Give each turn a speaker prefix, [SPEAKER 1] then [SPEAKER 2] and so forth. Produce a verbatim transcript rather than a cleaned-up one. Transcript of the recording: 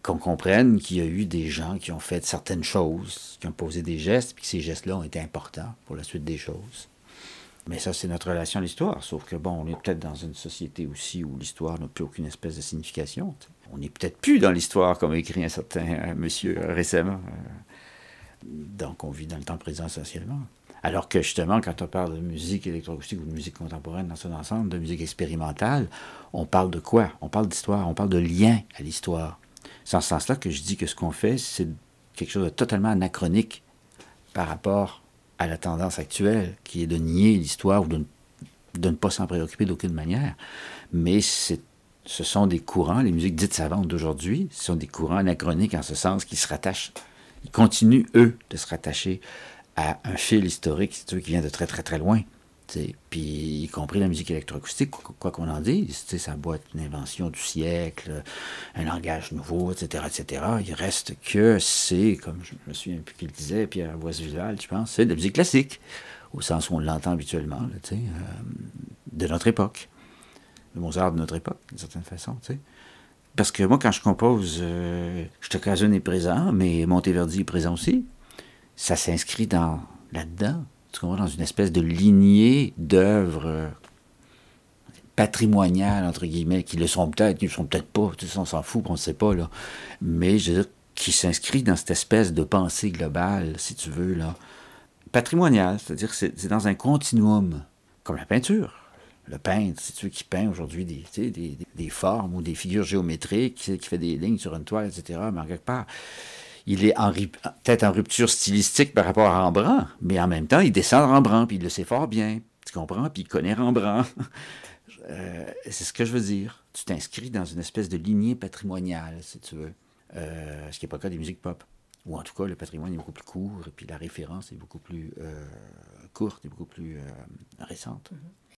[SPEAKER 1] qu'on comprenne qu'il y a eu des gens qui ont fait certaines choses, qui ont posé des gestes, puis que ces gestes-là ont été importants pour la suite des choses. Mais ça, c'est notre relation à l'histoire. Sauf que, bon, on est peut-être dans une société aussi où l'histoire n'a plus aucune espèce de signification. T'sais. On n'est peut-être plus dans l'histoire, comme a écrit un certain euh, monsieur euh, récemment. Euh, donc, on vit dans le temps présent essentiellement. Alors que, justement, quand on parle de musique électroacoustique ou de musique contemporaine dans son ensemble, de musique expérimentale, on parle de quoi? On parle d'histoire, on parle de lien à l'histoire. C'est en ce sens-là que je dis que ce qu'on fait, c'est quelque chose de totalement anachronique par rapport à la tendance actuelle, qui est de nier l'histoire ou de, de ne pas s'en préoccuper d'aucune manière. Mais c'est, ce sont des courants, les musiques dites savantes d'aujourd'hui, ce sont des courants anachroniques en ce sens qu'ils se rattachent, ils continuent, eux, de se rattacher à un fil historique, si tu veux, qui vient de très, très, très loin. T'sais. Puis, y compris la musique électroacoustique, quoi, quoi qu'on en dise, ça doit être une invention du siècle, un langage nouveau, et cetera, et cetera. Il reste que c'est, comme je me souviens plus qui le disait, Pierre Boisvillal, je pense, c'est de la musique classique, au sens où on l'entend habituellement, là, euh, de notre époque, de Mozart de notre époque, d'une certaine façon. T'sais. Parce que moi, quand je compose, euh, Stockhausen est présent, mais Monteverdi est présent aussi. Ça s'inscrit dans, là-dedans. Tu comprends, dans une espèce de lignée d'œuvres euh, patrimoniales, entre guillemets, qui le sont peut-être, qui ne le sont peut-être pas, tu sais, on s'en fout, on ne sait pas, là. Mais, je veux dire, qui s'inscrit dans cette espèce de pensée globale, si tu veux, là, patrimoniale, c'est-à-dire que c'est, c'est dans un continuum, comme la peinture. Le peintre, si tu veux, qui peint aujourd'hui des, tu sais, des, des, des formes ou des figures géométriques, qui, qui fait des lignes sur une toile, et cetera, mais en quelque part, il est en, peut-être en rupture stylistique par rapport à Rembrandt, mais en même temps, il descend de Rembrandt, puis il le sait fort bien, tu comprends, puis il connaît Rembrandt. euh, c'est ce que je veux dire. Tu t'inscris dans une espèce de lignée patrimoniale, si tu veux, euh, ce qui n'est pas le cas des musiques pop. Ou en tout cas, le patrimoine est beaucoup plus court, et puis la référence est beaucoup plus euh, courte et beaucoup plus euh, récente.
[SPEAKER 2] Mm-hmm.